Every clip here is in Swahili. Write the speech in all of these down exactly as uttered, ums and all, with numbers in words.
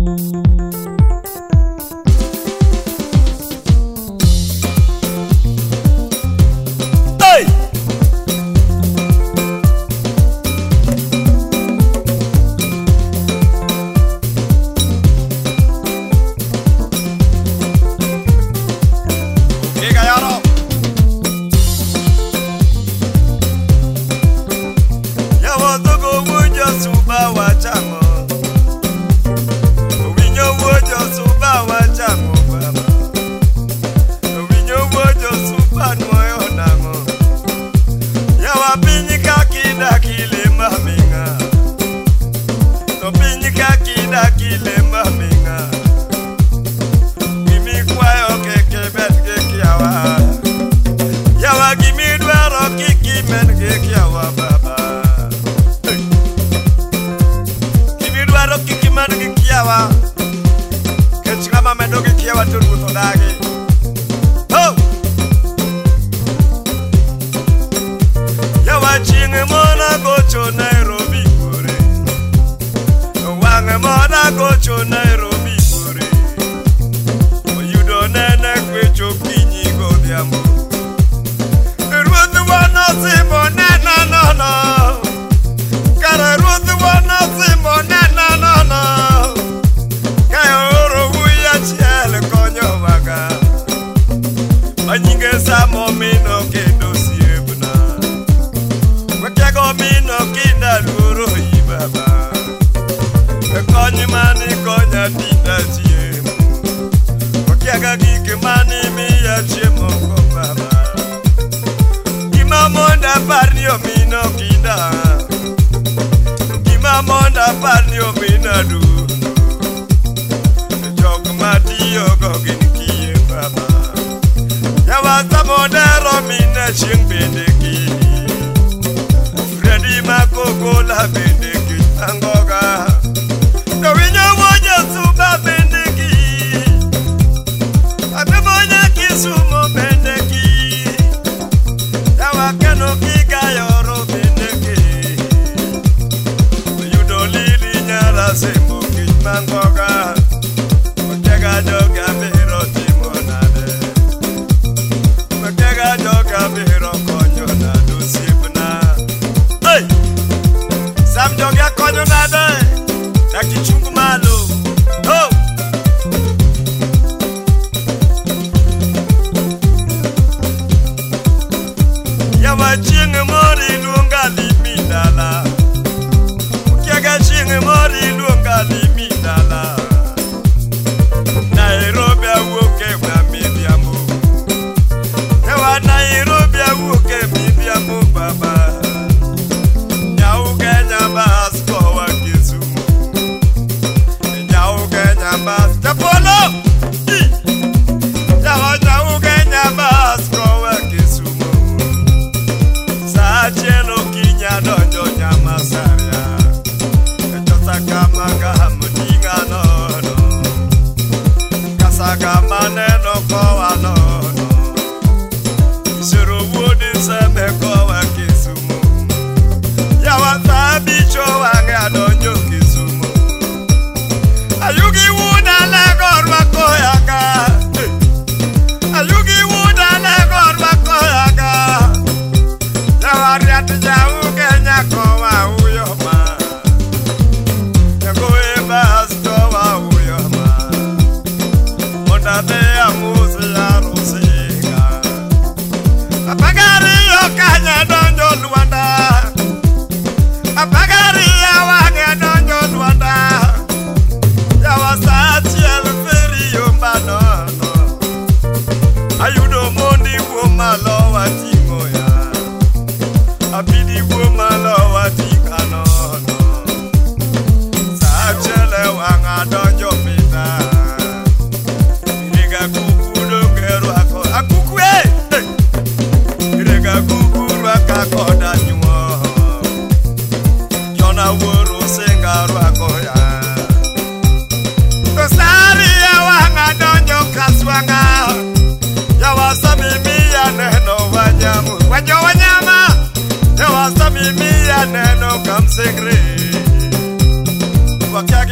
Neno kam segre, wakyagi mi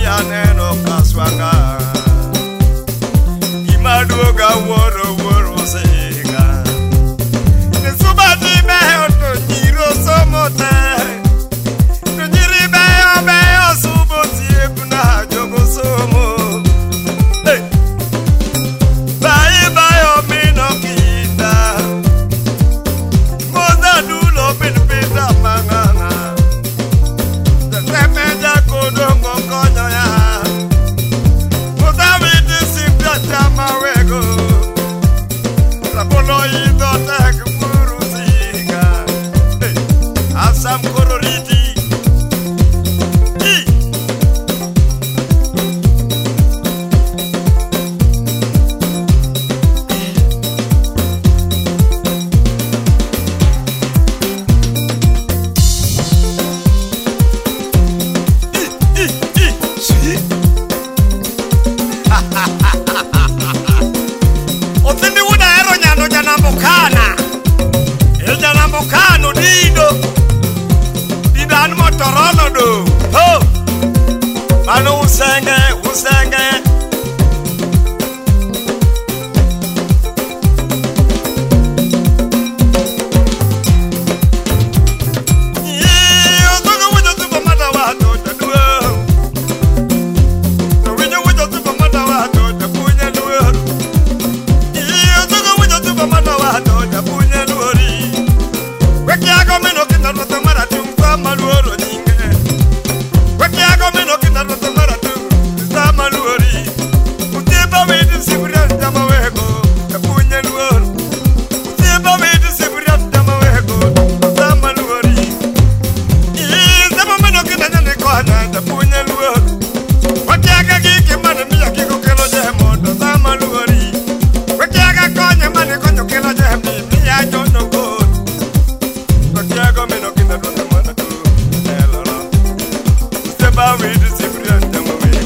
aneno kaswanga imaduoga woro woro sega nesubati beho to nyiro somote to nyiri beho beho suboti ebuna jogo somo hey bye bye o mino kita moza dulo bin bita manganga temeja kodongo konyo ya moza vidi simpia chama wego rapolo ido tek muru siga hey asam kororiti Mokano dido didan motorono do ho mano usenge usenge iyo togo wujo tupo mata wato tadua wujo wujo tupo mata wato tapunya duo iyo togo wujo tupo mata wato tapunya duori Wekiago meno kinarwa tamara tumpa maluoro nyinge Wekiago meno kinarwa tamara tumpa maluori Utiba widi siburia dama wego Kapunya luoro Utiba widi siburia dama wego Dama luori Izama meno kinanyane kohana Kapunya luoro Wekiaga giki mani miya kiko kelo jemo Dama luori Wekiaga konye mani konyo kelo jemo Miya jono go Tiago me no kinda don't want to hello step away to see friend them away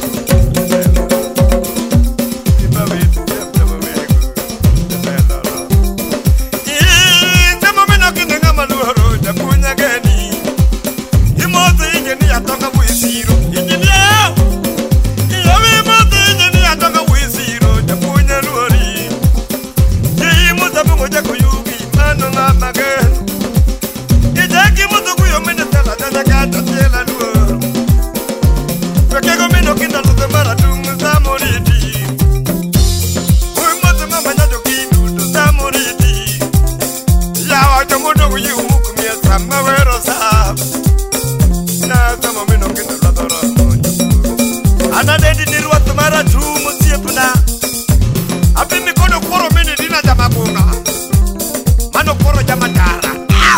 step away to step them away hello in the moment no kinda ngama luhoro ja kunya geni imoto ingeni atoka buisiro injinia iyawe imoto ingeni atoka buisiro ja kunya luhori ye imoto bungo ja kuyugi mano ngama geni Jackie mutu kuyo mene tela tela kata tela luo Wekego mino kinda lute mara tungu za moriti Uy mutu mama nyajo kindu do za moriti Yawa jomodo kuyi umuku miya sama wero saab Na zama mino kinda ladora moja Ana dedi nirwa tumara tumu siepuna Abi mikono kuro mini dina jama bunga Mano kuro jama tara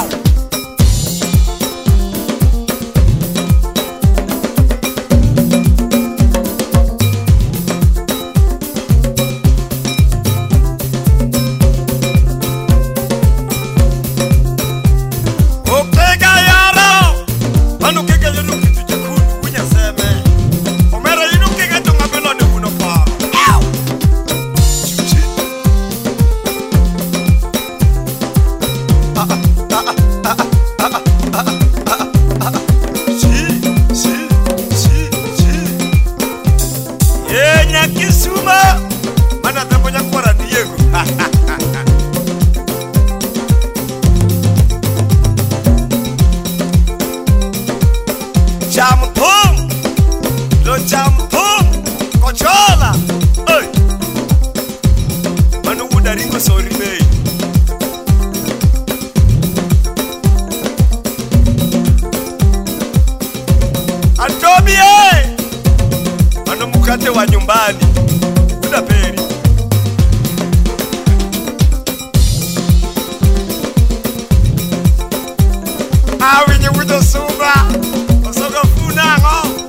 wa nyumbani kuna peri awi nye wujo suba osoga funa ngo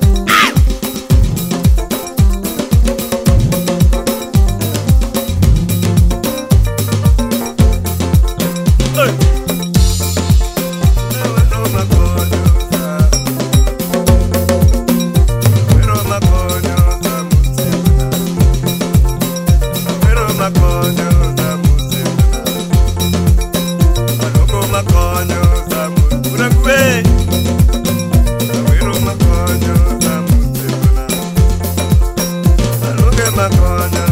makonya